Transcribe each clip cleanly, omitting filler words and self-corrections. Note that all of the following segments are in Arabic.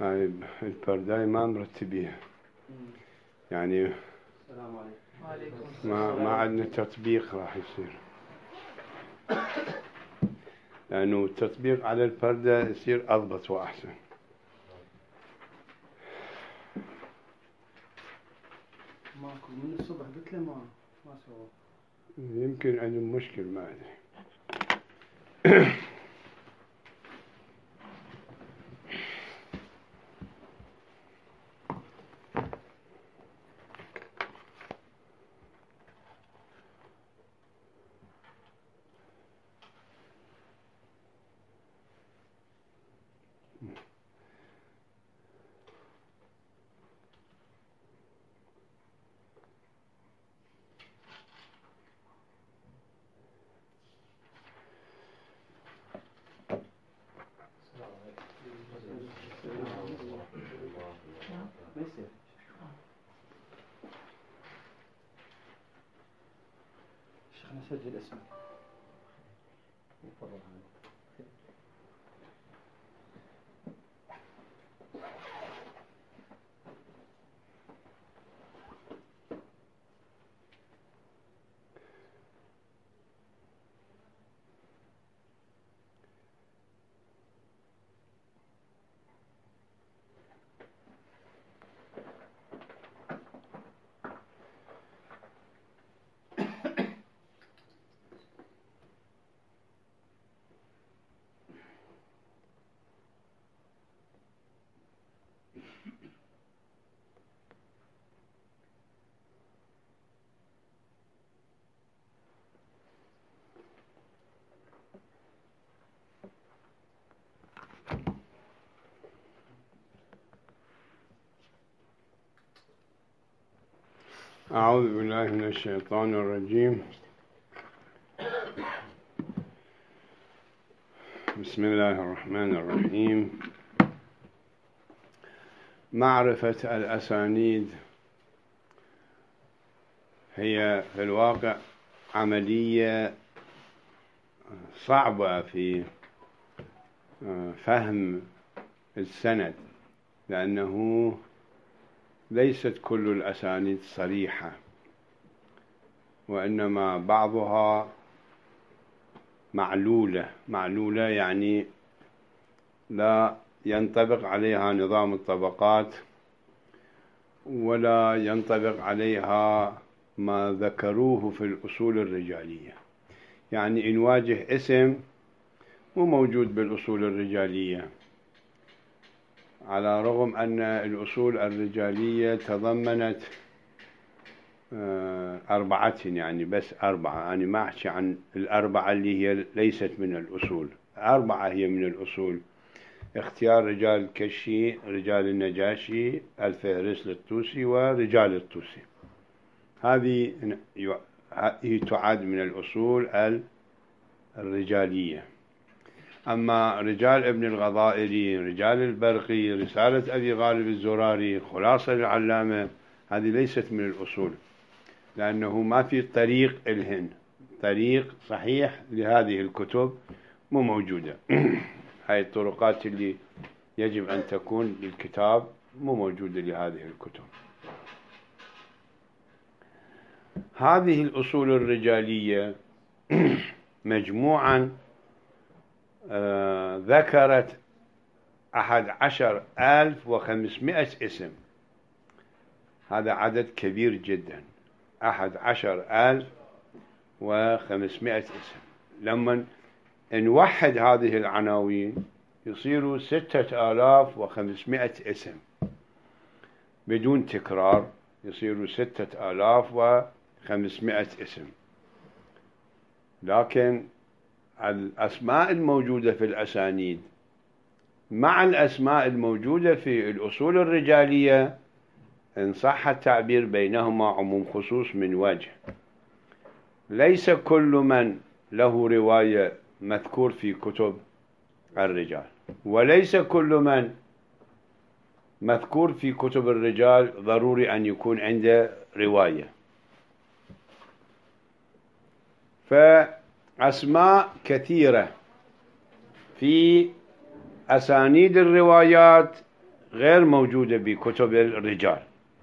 هاي البرداية ما مرتبيها يعني. السلام عليكم. ما عندنا تطبيق راح يصير، لأنه التطبيق على البردة يصير أضبط وأحسن. ماكو من الصبح قلت له ما سوى. يمكن عندهم مشكل ما أدري. شيخنا سجل اسمك. أعوذ بالله من الشيطان الرجيم. بسم الله الرحمن الرحيم. معرفة الأسانيد هي في الواقع عملية صعبة في فهم السند، لأنه ليست كل الأسانيد صريحة، وإنما بعضها معلولة يعني لا ينطبق عليها نظام الطبقات، ولا ينطبق عليها ما ذكروه في الأصول الرجالية. يعني إن واجه اسم مو موجود بالأصول الرجالية، على رغم أن الأصول الرجالية تضمنت أربعة، يعني بس أربعة، أنا ما أحكي عن الأربعة اللي هي ليست من الأصول، أربعة هي من الأصول: اختيار رجال الكشي، رجال النجاشي، الفهرس للطوسي، ورجال الطوسي. هذه تعد من الأصول الرجالية. أما رجال ابن الغضائري، رجال البرقي، رسالة أبي غالب الزراري، خلاصة العلامة، هذه ليست من الأصول، لأنه ما في طريق الهن، طريق صحيح لهذه الكتب مو موجودة. هاي الطرقات اللي يجب أن تكون للكتاب مو موجودة لهذه الكتب. هذه الأصول الرجالية مجموعا ذكرت 11,500 اسم. هذا عدد كبير جدا، 11,500 اسم. لما نوحد هذه العناوين يصيروا 6,500 اسم بدون تكرار، يصيروا 6,500 اسم. لكن الأسماء الموجودة في الأسانيد مع الأسماء الموجودة في الأصول الرجالية إن صح التعبير بينهما عموم خصوص من وجه. ليس كل من له رواية مذكور في كتب الرجال، وليس كل من مذكور في كتب الرجال ضروري أن يكون عنده رواية. فأسماء كثيرة في أسانيد الروايات غير موجودة بكتب الرجال،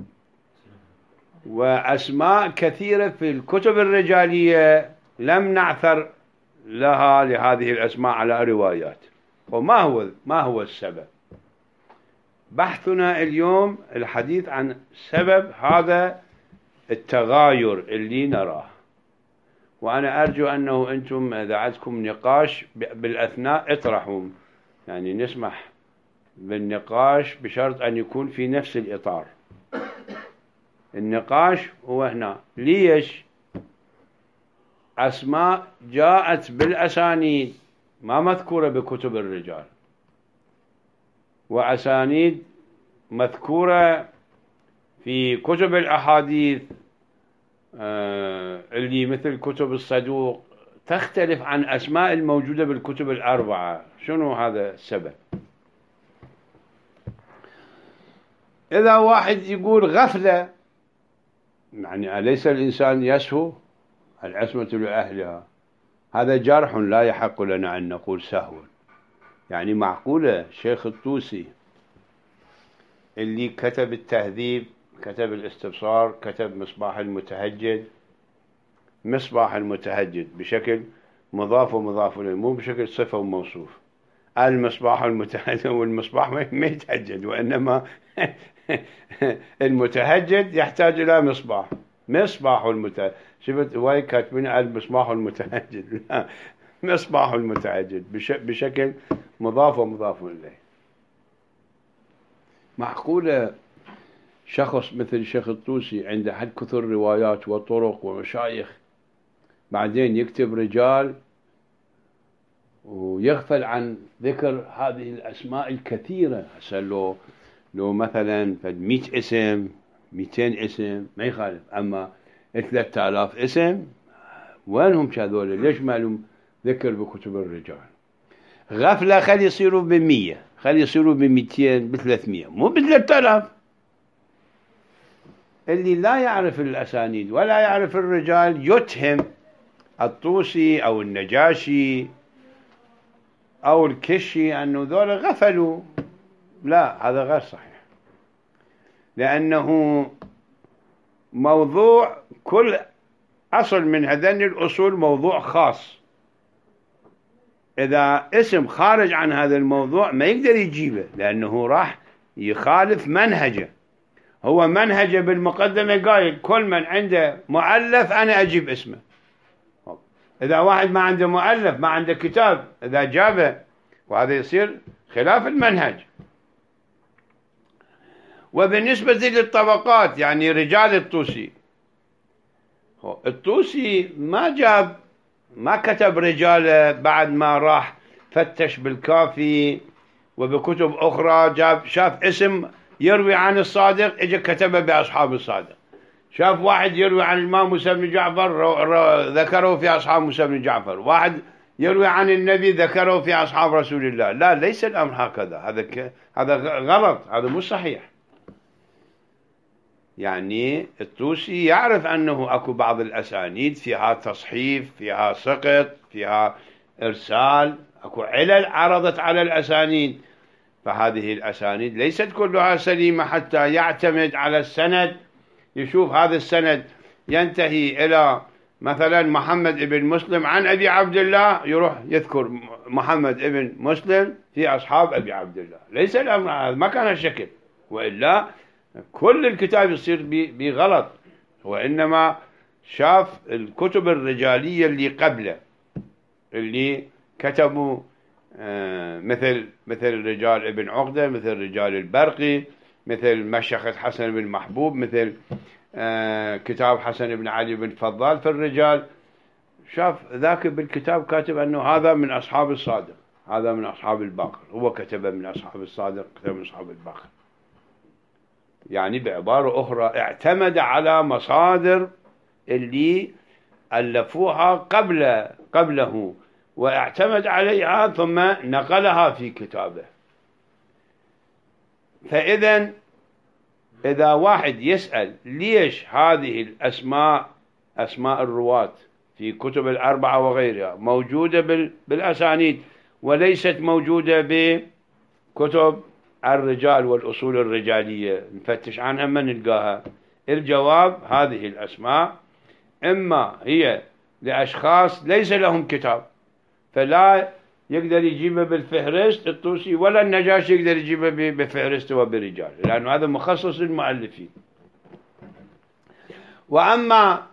وأسماء كثيرة في الكتب الرجالية لم نعثر لها لهذه الأسماء على روايات. ما هو السبب؟ بحثنا اليوم الحديث عن سبب هذا التغاير اللي نراه، وأنا أرجو أنه أنتم إذا عندكم نقاش بالأثناء اطرحوا، يعني نسمح بالنقاش بشرط أن يكون في نفس الإطار. النقاش هو هنا: ليش أسماء جاءت بالأسانيد ما مذكورة بكتب الرجال، وأسانيد مذكورة في كتب الأحاديث اللي مثل كتب الصدوق تختلف عن أسماء الموجودة بالكتب الأربعة؟ شنو هذا السبب؟ إذا واحد يقول غفلة، يعني أليس الإنسان يسهو؟ العصمة لأهلها، هذا جرح لا يحق لنا أن نقول سهو. يعني معقولة شيخ الطوسي اللي كتب التهذيب، كتب الاستبصار، كتب مصباح المتهجد بشكل مضاف ومضاف إليه، مو بشكل صفة وموصوف. المصباح المتهجد، والمصباح ما يتهجد، وإنما المتهجد يحتاج إلى مصباح المتهجد. شفت واي كاتبين المصباح المتهجد؟ لا، مصباح المتهجد بشكل مضاف ومضاف إليه. معقولة شخص مثل شيخ الطوسي عنده حد كثر روايات وطرق ومشايخ، بعدين يكتب رجال ويغفل عن ذكر هذه الأسماء الكثيرة؟ هسه لو مثلا 100 اسم 200 اسم ما يخالف، أما 3000 اسم وينهم هذول؟ ليش ما لهم ذكر بكتب الرجال؟ غفلة خلي يصيروا ب100، خلي يصيروا ب200، ب300، مو ب3000. اللي لا يعرف الأسانيد ولا يعرف الرجال يتهم الطوسي أو النجاشي أو الكشي أنه ذول غفلوا. لا، هذا غير صحيح، لأنه موضوع كل أصل من هذين الأصول موضوع خاص. إذا اسم خارج عن هذا الموضوع ما يقدر يجيبه، لأنه راح يخالف منهجه. هو منهجه بالمقدمة قايل كل من عنده مؤلف أنا أجيب اسمه. إذا واحد ما عنده مؤلف، ما عنده كتاب، إذا جابه، وهذا يصير خلاف المنهج. وبالنسبة للطبقات، يعني رجال الطوسي ما كتب رجاله بعد ما راح فتش بالكافي وبكتب أخرى، شاف اسم يروي عن الصادق اجى كتبه بأصحاب الصادق. شاف واحد يروي عن الإمام موسى بن جعفر ذكره في أصحاب موسى بن جعفر. واحد يروي عن النبي ذكره في أصحاب رسول الله. لا، ليس الأمر هكذا. هذا غلط، هذا مش صحيح. يعني الطوسي يعرف أنه أكو بعض الأسانيد فيها تصحيف، فيها سقط، فيها إرسال، أكو علل عرضت على الأسانيد. فهذه الأسانيد ليست كلها سليمة حتى يعتمد على السند، يشوف هذا السند ينتهي إلى مثلا محمد ابن مسلم عن أبي عبد الله، يروح يذكر محمد ابن مسلم في أصحاب أبي عبد الله. ليس الأمر هذا، ما كان الشكل، وإلا كل الكتاب يصير بغلط. وإنما شاف الكتب الرجالية اللي قبله اللي كتبوا مثل رجال ابن عقدة، مثل رجال البرقي، مثل مشيخة حسن بن محبوب، مثل كتاب حسن بن علي بن فضال في الرجال. شاف ذاك بالكتاب كاتب أنه هذا من أصحاب الصادق، هذا من أصحاب الباقر، هو كتب من أصحاب الصادق، كتب من أصحاب الباقر. يعني بعبارة أخرى اعتمد على مصادر اللي ألفوها قبله، واعتمد عليها ثم نقلها في كتابه. إذا واحد يسأل ليش هذه الأسماء، أسماء الرواة في كتب الأربعة وغيرها موجودة بالأسانيد وليست موجودة بكتب الرجال والأصول الرجالية نفتش عنها ما نلقاها. الجواب هذه الأسماء إما هي لأشخاص ليس لهم كتاب فلا يقدر يجيبه بالفهرست الطوسي، ولا النجاشي يقدر يجيبه بفهرست وبرجال، لأنه هذا مخصص للمؤلفين. وأما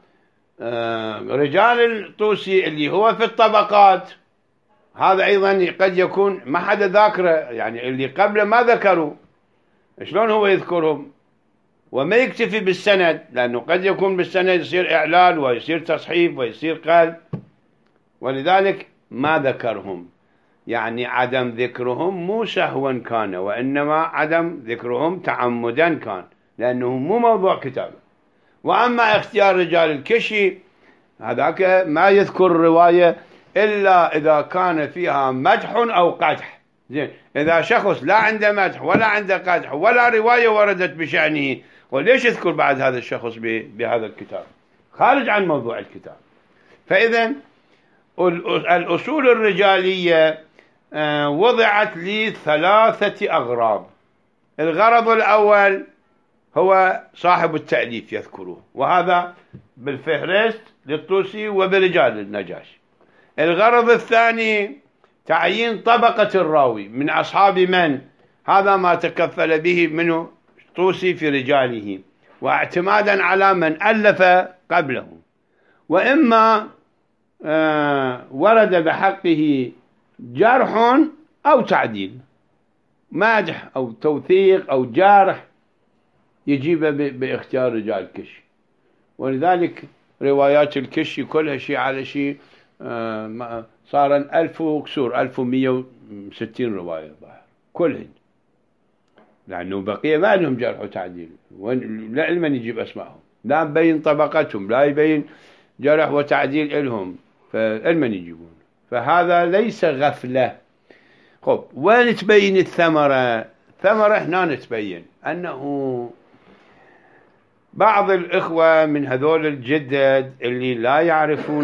رجال الطوسي اللي هو في الطبقات، هذا أيضا قد يكون ما حدا ذاكره، يعني اللي قبله ما ذكروا، شلون هو يذكرهم؟ وما يكتفي بالسند، لأنه قد يكون بالسند يصير إعلال ويصير تصحيف ويصير قلب، ولذلك ما ذكرهم. يعني عدم ذكرهم مو سهوا كان، وإنما عدم ذكرهم تعمدا كان، لأنه مو موضوع كتابه. وأما اختيار رجال الكشي هذاك ما يذكر رواية إلا إذا كان فيها مدح أو قدح. زين، إذا شخص لا عنده مدح ولا عنده قدح ولا رواية وردت بشأنه، وليش يذكر بعد هذا الشخص بهذا الكتاب؟ خارج عن موضوع الكتاب. فإذا الأصول الرجالية وضعت لثلاثة أغراض. الغرض الأول هو صاحب التأليف يذكره، وهذا بالفهرست للطوسي وبرجال النجاشي. الغرض الثاني تعيين طبقة الراوي من أصحاب من، هذا ما تكفل به منه الطوسي في رجاله، واعتمادا على من ألف قبله. وإما ورد بحقه جرح أو تعديل، مادح أو توثيق أو جارح، يجيب باختيار رجال الكشي. ولذلك روايات الكشي كلها شيء على شيء، صار 1000 وكسور، 1160 رواية ظاهر كلهن، لأنه بقية ما لهم جرح وتعديل، لا من يجيب أسمائهم، لا يبين طبقتهم، لا يبين جرح وتعديل إلهم، فالمن يجيبون. فهذا ليس غفلة. خب، وين تبين الثمرة؟ الثمرة هنا نتبين أنه بعض الإخوة من هذول الجدد اللي لا يعرفون،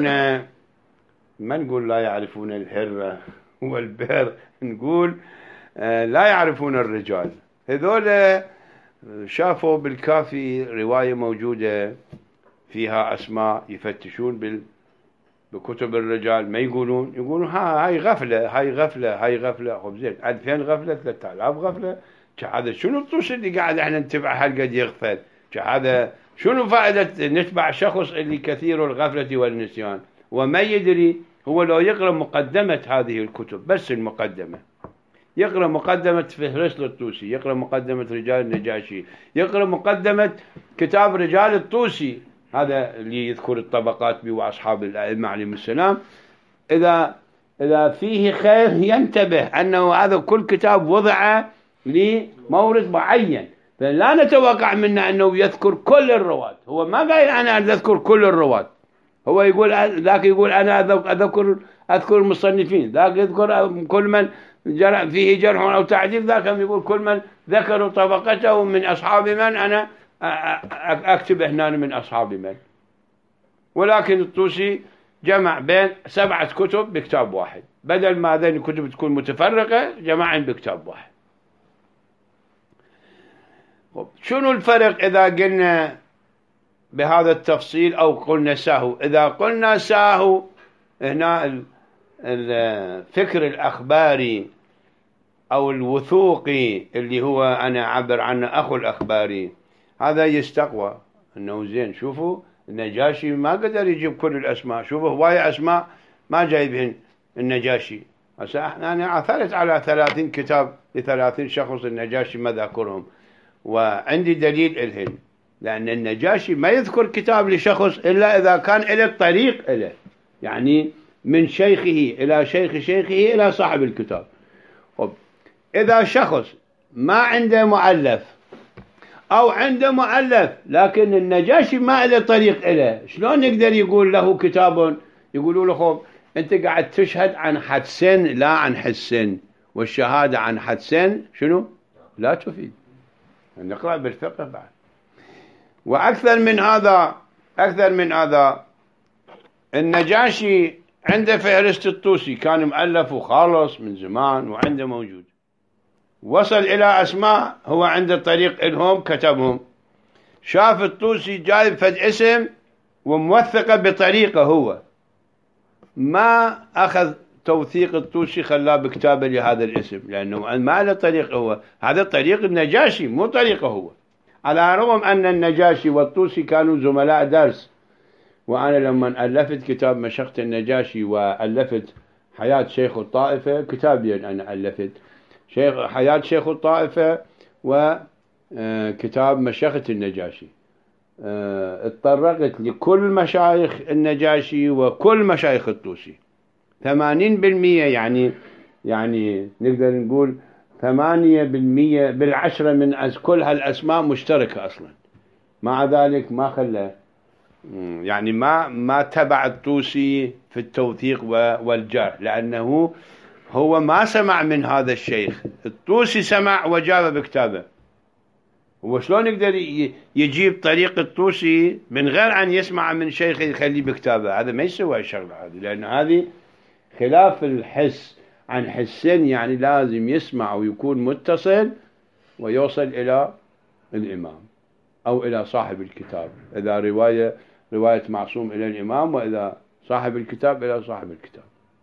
ما نقول لا يعرفون الهرة والبر، نقول لا يعرفون الرجال. هذول شافوا بالكافي رواية موجودة فيها أسماء، يفتشون بكتب الرجال، ما يقولون هاي غفلة، هاي غفلة، هاي غفلة. خب زين، 2000 غفلة، 3000 غفلة، هذا شنو الطوش اللي قاعد احنا نتبع هالقد يغفل؟ هذا شنو فائدة نتبع شخص اللي كثير الغفلة والنسيان وما يدري؟ هو لو يقرأ مقدمة هذه الكتب، بس المقدمة، يقرأ مقدمة فهرست الطوسي، يقرأ مقدمة رجال النجاشي، يقرأ مقدمة كتاب رجال الطوسي، هذا اللي يذكر الطبقات وأصحاب الأئمة عليهم السلام، إذا فيه خير ينتبه أنه هذا كل كتاب وضع لمورد معين، فلا نتوقع منه أنه يذكر كل الرواة. هو ما قال أنا أذكر كل الرواة، هو يقول ذاك يقول أنا أذكر المصنفين، ذاك يذكر كل من فيه جرح أو تعديل، ذاك يقول كل من ذكروا طبقته من أصحاب من أنا أكتب هنا من أصحاب من. ولكن الطوسي جمع بين 7 كتب بكتاب واحد، بدل ما هذين الكتب تكون متفرقة جمعين بكتاب واحد. شنو الفرق إذا قلنا بهذا التفصيل أو قلنا ساهو؟ إذا قلنا ساهو هنا الفكر الأخباري أو الوثوقي اللي هو أنا أعبر عنه أخو الأخباري، هذا يستقوى أنه زين. شوفوا النجاشي ما قدر يجيب كل الأسماء، شوفوا هواية أسماء ما جايبهن النجاشي. أنا عثرت على 30 كتاب ل30 شخص النجاشي ما ذاكرهم، وعندي دليل إلهن، لأن النجاشي ما يذكر كتاب لشخص إلا إذا كان إلى الطريق إليه، يعني من شيخه إلى شيخ شيخه إلى صاحب الكتاب. طب إذا شخص ما عنده مؤلف أو عنده مؤلف لكن النجاشي ما إلى طريق إليه، شلون يقدر يقول له كتاب؟ يقولوا له خب أنت قاعد تشهد عن حدسين لا عن حسين، والشهادة عن حدسين شنو؟ لا تفيد. نقرأ بالفقه بعد. وأكثر من هذا النجاشي عنده فهرست الطوسي، كان مؤلف وخالص من زمان وعنده موجود، وصل إلى أسماء هو عنده طريق إلهم كتبهم. شاف الطوسي جايب فد اسم وموثقة بطريقة، هو ما أخذ توثيق الطوسي خلاه بكتابه لهذا الاسم، لأنه ما له طريق هو، هذا طريق النجاشي مو طريقه هو. على الرغم أن النجاشي والطوسي كانوا زملاء درس، وأنا لما ألفت كتاب مشيخة النجاشي وألفت حياة شيخ الطائفة، كتابين أنا ألفت، حياة شيخ الطائفة وكتاب مشيخة النجاشي، اتطرقت لكل مشايخ النجاشي وكل مشايخ الطوسي 80%، يعني نقدر نقول 8% بالعشرة من كل هالأسماء مشتركة أصلا. مع ذلك ما خلى، يعني ما تبع الطوسي في التوثيق والجرح، لأنه هو ما سمع من هذا الشيخ. الطوسي سمع وجاب بكتابه، هو شلون يقدر يجيب طريق الطوسي من غير أن يسمع من شيخ يخليه بكتابه؟ هذا ما يسوى الشغلة هذه، لأن هذه خلاف الحس عن حسين، يعني لازم يسمع ويكون متصل ويوصل إلى الإمام أو إلى صاحب الكتاب، إذا رواية معصوم إلى الإمام، وإذا صاحب الكتاب إلى صاحب الكتاب.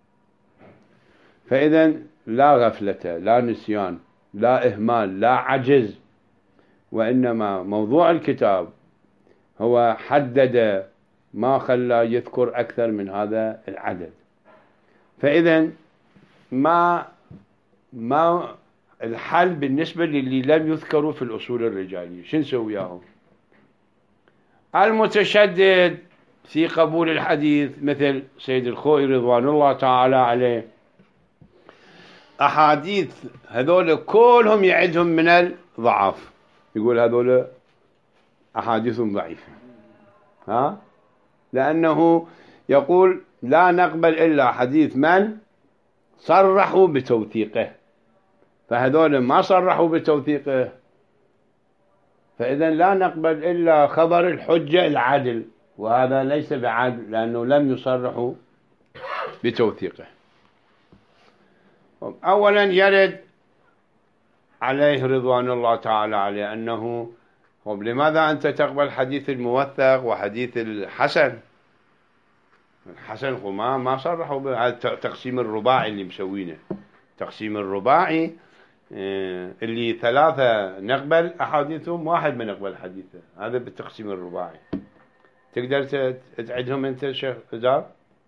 فإذا لا غفلة، لا نسيان، لا إهمال، لا عجز، وإنما موضوع الكتاب هو حدد ما خلى يذكر أكثر من هذا العدد. فإذا ما الحل بالنسبة للي لم يذكروا في الأصول الرجالية، شو نسوي وياهم؟ المتشدد في قبول الحديث مثل سيد الخوئي رضوان الله تعالى عليه، أحاديث هذول كلهم يعدهم من الضعاف، يقول هذول أحاديثهم ضعيفة، لأنه يقول لا نقبل إلا حديث من صرحوا بتوثيقه، فهذول ما صرحوا بتوثيقه، فإذا لا نقبل إلا خبر الحجة العدل، وهذا ليس بعدل لأنه لم يصرحوا بتوثيقه. أولا يرد عليه رضوان الله تعالى عليه أنه لماذا أنت تقبل حديث الموثق وحديث الحسن؟ الحسن ما صرحوا بهذا التقسيم الرباعي اللي مسوينه، تقسيم الرباعي اللي 3 نقبل أحاديثهم، 1 ما نقبل حديثه، هذا بالتقسيم الرباعي. تقدر تعدهم أنت شيخ إزار؟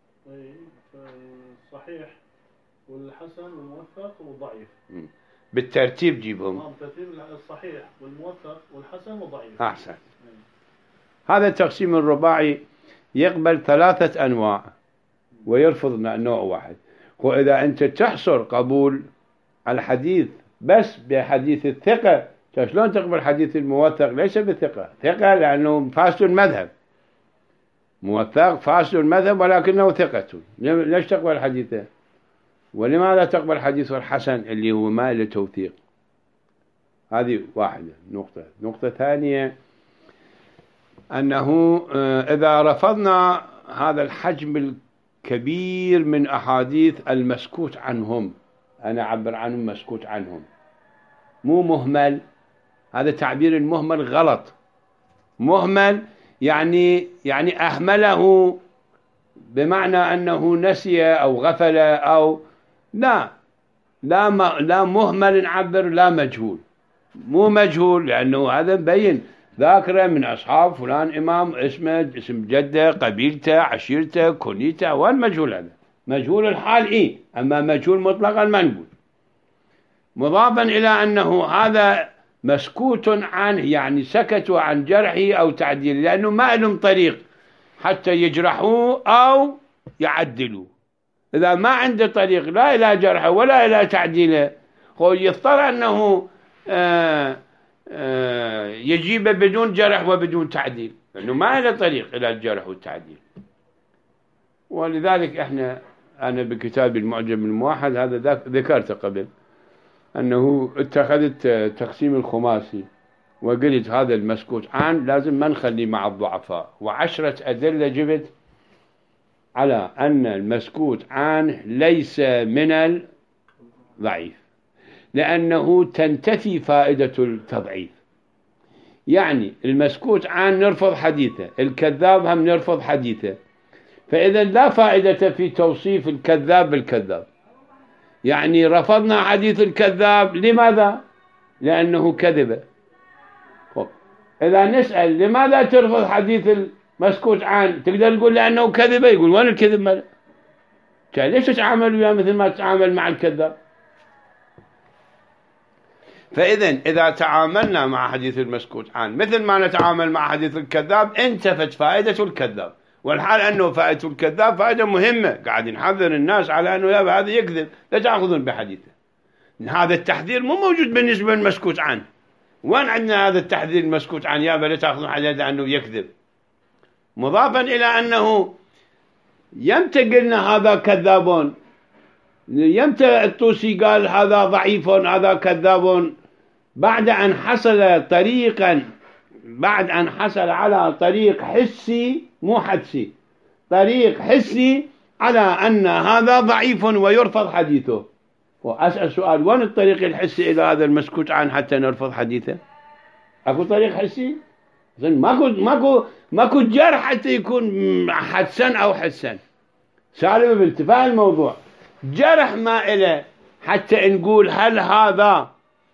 صحيح والحسن والموثق والضعيف بالترتيب جيبهم. بالترتيب الصحيح والموثق والحسن والضعيف. أحسن. هذا التقسيم الرباعي يقبل 3 أنواع ويرفض نوع واحد. وإذا أنت تحصر قبول الحديث بس بحديث الثقة، شلون تقبل حديث الموثق ليس بالثقة؟ ثقة لأنه فاسد المذهب، موثق فاسد المذهب ولكنه ثقة، ليش تقبل حديثه؟ ولماذا تقبل حديث الحسن اللي هو ما له توثيق؟ هذه واحدة نقطة ثانية، أنه إذا رفضنا هذا الحجم الكبير من أحاديث المسكوت عنهم، أنا أعبر عنهم مسكوت عنهم، مو مهمل، هذا تعبير المهمل غلط. مهمل يعني أهمله بمعنى أنه نسي أو غفل أو لا مهمل نعبر، لا مجهول، مو مجهول لأنه هذا مبين ذاكرة من أصحاب فلان إمام، اسمه، اسم جده، قبيلته، عشيرته، كنيته، وين مجهول؟ هذا مجهول الحال أما مجهول مطلقا ما نقول. مضافا إلى أنه هذا مسكوت عنه، يعني سكتوا عن جرحه أو تعديله، لأنه ما لهم طريق حتى يجرحوه أو يعدلوه. إذا ما عنده طريق لا إلى جرحه ولا إلى تعديله، هو يضطر أنه يجيب بدون جرح وبدون تعديل، لأنه ما له طريق إلى الجرح والتعديل. ولذلك أنا بكتاب المعجم الموحد هذا ذكرت قبل أنه اتخذت تقسيم الخماسي وقلت هذا المسكوت عن لازم ما نخليه مع الضعفاء، و10 أدلة جبت على أن المسكوت عنه ليس من الضعيف. لأنه تنتفي فائدة التضعيف. يعني المسكوت عن نرفض حديثه، الكذاب هم نرفض حديثه، فإذا لا فائدة في توصيف الكذاب بالكذاب. يعني رفضنا حديث الكذاب، لماذا؟ لأنه كذب. إذا نسأل لماذا ترفض حديث المسكوت عنه، تقدر تقول لأنه كذب، يقول وين الكذب ماله؟ ليش تتعامل وياه مثل ما تتعامل مع الكذاب؟ فإذا إذا تعاملنا مع حديث المسكوت عنه مثل ما نتعامل مع حديث الكذاب، انتفت فائدة الكذاب، والحال أنه فائدة الكذاب فائدة مهمة. قاعد نحذر الناس على أنه يا هذا يكذب، لا تأخذون بحديثه. هذا التحذير مو موجود بالنسبة للمسكوت عنه. وين عندنا هذا التحذير المسكوت عنه؟ يا لا تأخذون حديثه أنه يكذب، مضافا إلى أنه يمتى قلنا هذا كذابون، يمتى الطوسي قال هذا ضعيف هذا كذاب؟ بعد أن حصل على طريق حسي، مو حدسي، طريق حسي على أن هذا ضعيف ويرفض حديثه. وأسأل سؤال، وين الطريق الحسي إلى هذا المسكوت عنه حتى نرفض حديثه؟ أكو طريق حسي؟ ماكو جرح حتى يكون حدسا أو حسا، سالم بانتفاء الموضوع. جرح ما إله حتى نقول هل هذا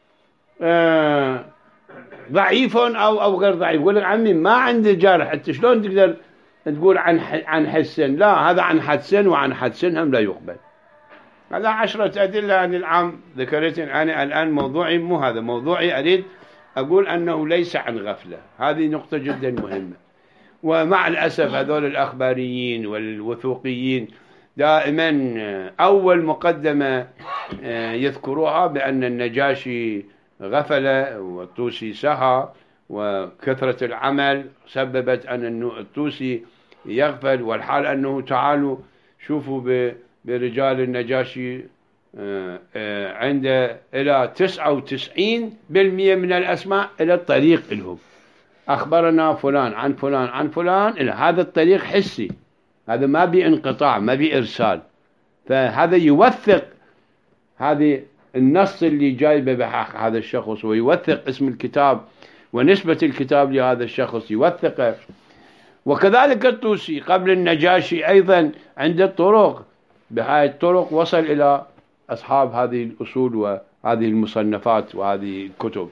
ضعيف أو غير ضعيف. يقول لك عمي ما عندي جرح، أنت شلون تقدر تقول عن حسن؟ لا، هذا عن حدسن، وعن حدسن هم لا يقبل. هذا 10 أدلة عن العام ذكرت. أنا الآن موضوعي مو هذا موضوعي، أريد أقول أنه ليس عن غفلة. هذه نقطة جدا مهمة. ومع الأسف هذول الأخباريين والوثوقيين دائما أول مقدمة يذكروها بأن النجاشي غفل والطوسي سهى، وكثرة العمل سببت أن الطوسي يغفل، والحال أنه تعالوا شوفوا برجال النجاشي عنده إلى 99% من الأسماء إلى الطريق لهم. أخبرنا فلان عن فلان عن فلان، إلى هذا الطريق حسي، هذا ما بانقطاع ما بإرسال. فهذا يوثق هذه النص اللي جايبه بحق هذا الشخص، ويوثق اسم الكتاب ونسبة الكتاب لهذا الشخص يوثقه. وكذلك الطوسي قبل النجاشي أيضا عنده طرق، بهذه الطرق وصل إلى أصحاب هذه الأصول وهذه المصنفات وهذه الكتب.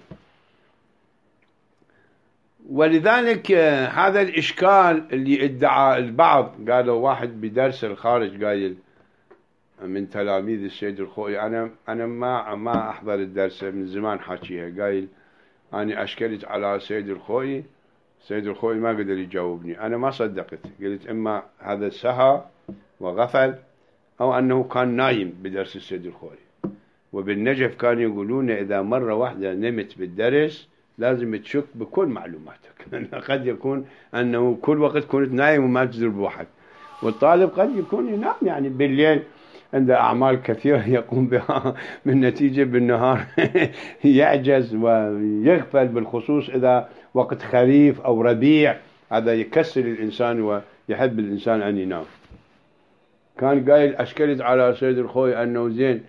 ولذلك هذا الإشكال اللي ادعى البعض، قالوا واحد بدرس الخارج قايل من تلاميذ السيد الخوئي، أنا ما أحضر الدرس من زمان حاكيها، قايل أنا أشكلت على السيد الخوئي، السيد الخوئي ما قدر يجاوبني. أنا ما صدقت، قلت إما هذا سهى وغفل أو أنه كان نايم بدرس السيد الخوئي. وبالنجف كانوا يقولون إذا مرة واحدة نمت بالدرس لازم تشك بكل معلوماتك. قد يكون أنه كل وقت كنت نايم وما تدري بوحدك، والطالب قد يكون ينام يعني بالليل عنده أعمال كثيرة يقوم بها، من نتيجة بالنهار يعجز ويغفل، بالخصوص إذا وقت خريف أو ربيع، هذا يكسر الإنسان ويحب الإنسان أن ينام. كان قايل أشكلت على سيد الخوي أنه زين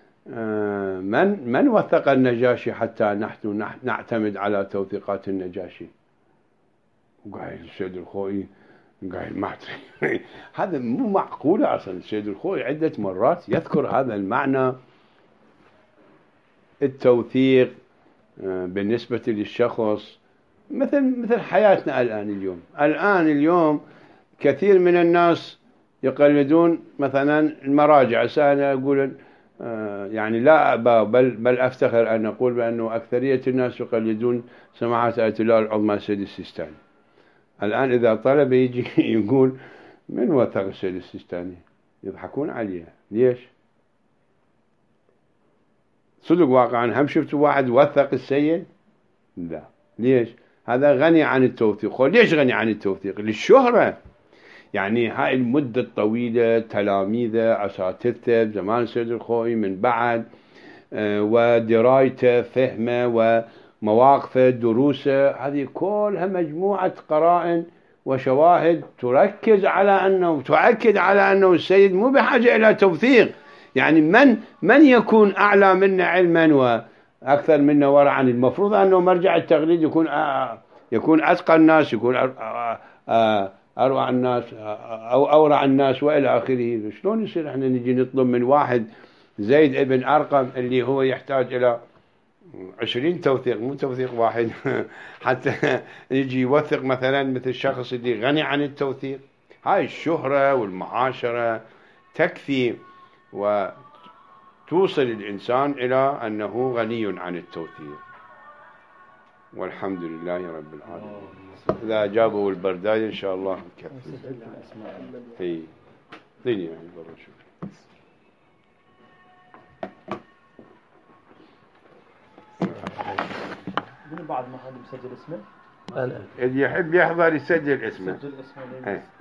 من وثق النجاشي حتى نحن نعتمد على توثيقات النجاشي؟ وقايل السيد الخوي قايل ما أدري. هذا مو معقول أصلا. السيد الخوي عدة مرات يذكر هذا المعنى، التوثيق بالنسبة للشخص، مثل حياتنا الآن اليوم كثير من الناس يقلدون مثلا المراجع. أنا أقول يعني لا أبا بل أفتخر أن أقول بأنه أكثرية الناس يقلدون سماحة آية الله العظمى السيد السيستاني. الآن إذا طلب يجي يقول من وثق السيد السيستاني، يضحكون عليه. ليش؟ صدق واقعا هم شفتوا واحد وثق السيد؟ لا. ليش؟ هذا غني عن التوثيق. ليش غني عن التوثيق؟ للشهرة. يعني هاي المدة الطويلة تلاميذه أساتذته زمان السيد الخوئي من بعد، ودرايته فهمه ومواقفه دروسه، هذه كلها مجموعة قرائن وشواهد تؤكد على أنه السيد مو بحاجة إلى توثيق. يعني من يكون أعلى منا علما وأكثر منا ورعا؟ المفروض أنه مرجع التقليد يكون أتقى الناس، يكون أروع الناس أو أورع الناس وإلى آخره. شلون يصير احنا نجي نطلب من واحد زيد ابن أرقم اللي هو يحتاج إلى 20 توثيق، مو توثيق واحد حتى يجي يوثق مثلا مثل الشخص اللي غني عن التوثيق؟ هاي الشهرة والمعاشرة تكفي وتوصل الإنسان إلى أنه غني عن التوثيق. والحمد لله رب العالمين. إذا أجابوا البرداية إن شاء الله نكفي. هي دنيا يعني برا شوف. من بعد ما حد مسجل اسمه؟ اللي يحب يحضر يسجل اسمه. سجل اسمه.